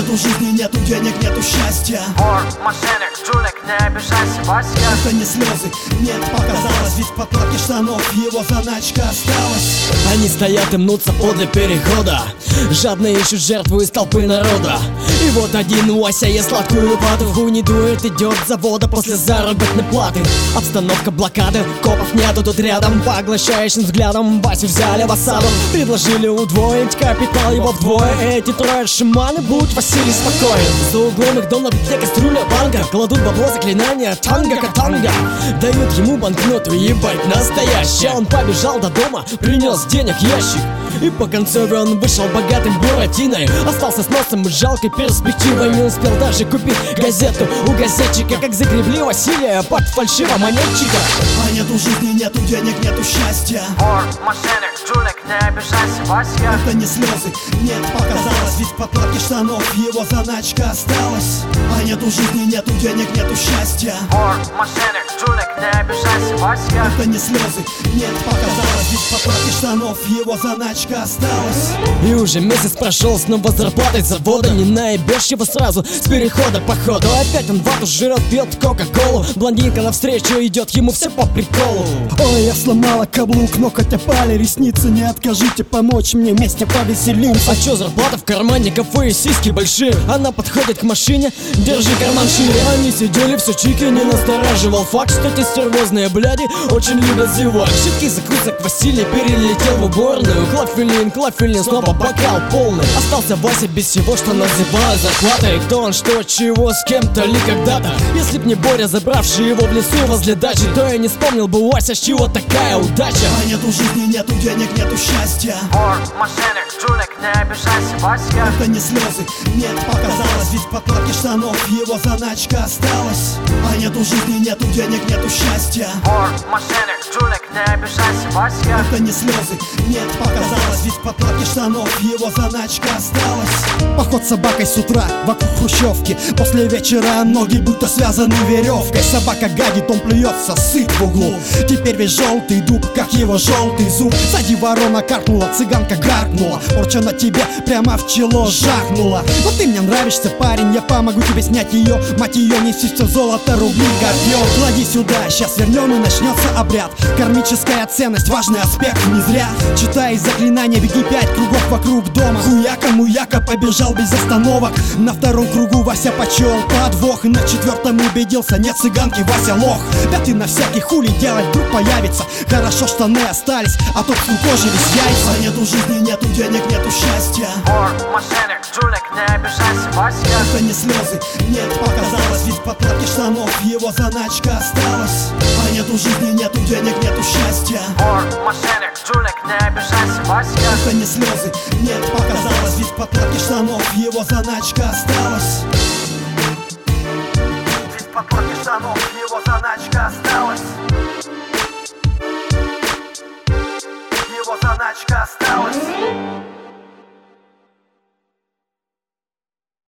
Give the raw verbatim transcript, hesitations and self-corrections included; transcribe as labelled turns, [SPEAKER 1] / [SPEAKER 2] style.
[SPEAKER 1] нету жизни, нету денег, нету счастья.
[SPEAKER 2] Вор, мошенник, жулик, не обижайся, Вася.
[SPEAKER 1] Это не слезы, нет, показалось. Ведь в подкладке штанов его заначка осталась.
[SPEAKER 3] Они стоят и мнутся подле перехода, жадно ищут жертву из толпы народа. И вот один Вася ест сладкую вату, в хуй не дует, идет с завода после заработной платы. Обстановка блокады, копов нету тут рядом. Поглощающим взглядом Васю взяли в осаду. Предложили удвоить капитал его вдвое. Эти трое шаманы, будь Василий спокоен. За углом их дом на битке кастрюля банка. Кладут бабло заклинания танго-катанго. Дают ему банкноту, ебать, настоящая. Он побежал до дома, принес денег ящик. И по концове он вышел богатым буратиной. Остался с носом и жалкой перспективой. Не успел даже купить газету у газетчика. Как загребли Василия под фальшивомонетчика.
[SPEAKER 1] А нету жизни, нету денег, нету счастья.
[SPEAKER 2] Вор, мошенник, жулик, не обижайся, Вася.
[SPEAKER 1] Это не слезы, нет, показалось. Ведь в подкладке штанов его заначка осталась. А нету жизни, нету денег, нету счастья.
[SPEAKER 2] Вор, мошенник, жулик, не обижайся, Вася.
[SPEAKER 1] Это не слезы, нет, показалось. Ведь в подкладке штанов его заначка осталась.
[SPEAKER 3] И уже месяц прошел, снова зарплатой завода. Не наебешь его сразу с перехода походу. Опять он вату жрет, пьет кока-колу. Блондинка навстречу идет, ему все по приколу.
[SPEAKER 1] Ой, я сломала каблук, ноготь опали, ресницы, не откажите помочь мне, вместе повеселимся.
[SPEAKER 3] А чё, зарплата в кармане, кафе и сиськи большие. Она подходит к машине, держи карман шире. Они сидели все чики, не настораживал факт, что эти стервозные бляди очень любят зевать. Щитки закусок Василий перелетел в уборную. Клафелин, клафелин, снова бокал полный. Остался Вася без всего, что называлось зарплатой. Кто он, что, чего, с кем-то ли когда-то. Если б не Боря, забравший его в лесу возле дачи, то я не вспомнил бы, Вася, с чего такая удача.
[SPEAKER 1] А нету жизни, нету денег, нету счастья.
[SPEAKER 2] Вор, мошенник, жулик, не обижайся, Вася.
[SPEAKER 1] Это не слезы, нет, показалось. Ведь в подкладке штанов его заначка осталась. А нету жизни, нету денег, нету счастья.
[SPEAKER 2] Вор, мошенник, жулик, не обижайся, Вася.
[SPEAKER 1] Это не слезы, нет, показалось. Ведь в подкладке штанов его заначка осталась. Поход с собакой с утра вокруг хрущевки. После вечера ноги будто связаны веревкой. Собака гадит, он плюется, сыт в углу. Теперь весь желтый дуб, как его желтый зуб. Сзади ворона каркнула, цыганка гаркнула. Порча на тебе прямо в чело жахнула. Но ты мне нравишься, парень, я помогу тебе снять ее. Мать ее, неси все золото, рубли, горбьем. Клади сюда, сейчас вернем и начнется обряд. Кармическая ценность, важный аспект, не зря. Читай заклинания, беги пять кругов вокруг дома. Хуяка, муяка, побежал без остановок. На втором кругу Вася почел подвох. И на четвертом убедился, нет цыганки, Вася лох. Пятый на всякий хули делать вдруг появится. Хорошо штаны остались, а то вкукожились яйца. А нету жизни, нету денег, нету счастья.
[SPEAKER 2] Вор, мошенник, жулик, не обижайся, Вася.
[SPEAKER 1] Это не слезы, нет, показалось. Ведь в подкладке штанов его заначка осталась. А нету жизни, нету денег, нету счастья.
[SPEAKER 2] Вор, мошенник, жулик, не обижайся, Вася.
[SPEAKER 1] Это не слезы, нет, показалось. Ведь в подкладке штанов его заначка осталась.